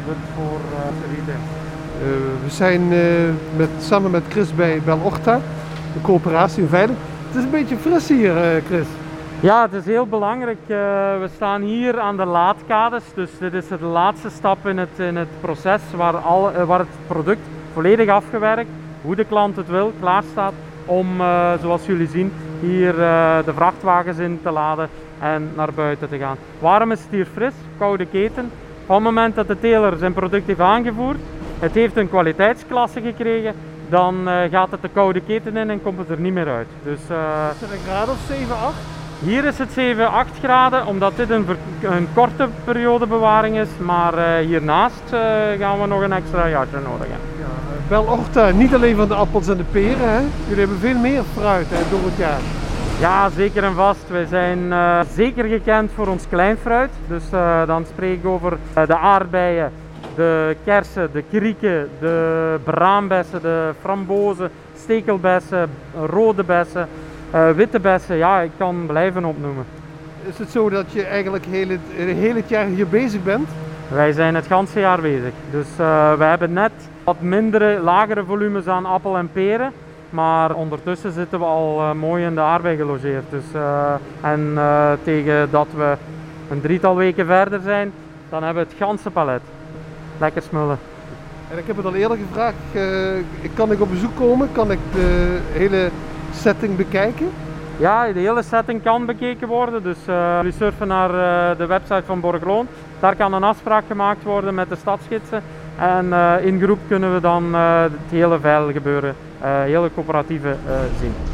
product voor retail. We zijn samen met Chris bij Bel Orta, de coöperatie in Veilingen. Het is een beetje fris hier, Chris. Ja, het is heel belangrijk. We staan hier aan de laadkades, dus dit is de laatste stap in het proces waar het product volledig afgewerkt, hoe de klant het wil, klaar staat om, zoals jullie zien, hier de vrachtwagens in te laden en naar buiten te gaan. Waarom is het hier fris? Koude keten. Op het moment dat de teler zijn product heeft aangevoerd, het heeft een kwaliteitsklasse gekregen, dan gaat het de koude keten in en komt het er niet meer uit. Dus, is het een graad of 7, 8? Hier is het 7, 8 graden, omdat dit een korte periode bewaring is, maar hiernaast gaan we nog een extra jaartje nodig hebben. Ja, Bel Orta, niet alleen van de appels en de peren, hè? Jullie hebben veel meer fruit door het jaar. Ja, zeker en vast. Wij zijn zeker gekend voor ons kleinfruit. Dus dan spreek ik over de aardbeien, de kersen, de krieken, de braambessen, de frambozen, stekelbessen, rode bessen, witte bessen. Ja, ik kan blijven opnoemen. Is het zo dat je eigenlijk heel het jaar hier bezig bent? Wij zijn het ganse jaar bezig. Dus we hebben net wat lagere volumes aan appel en peren. Maar ondertussen zitten we al mooi in de aardbei gelogeerd. Dus, tegen dat we een 3-tal weken verder zijn, dan hebben we het ganse palet. Lekker smullen. En ik heb het al eerder gevraagd, kan ik op bezoek komen? Kan ik de hele setting bekijken? Ja, de hele setting kan bekeken worden. Dus jullie surfen naar de website van Borgloon. Daar kan een afspraak gemaakt worden met de stadsgidsen. En in groep kunnen we dan het hele veilgebeuren, hele coöperatieve zien.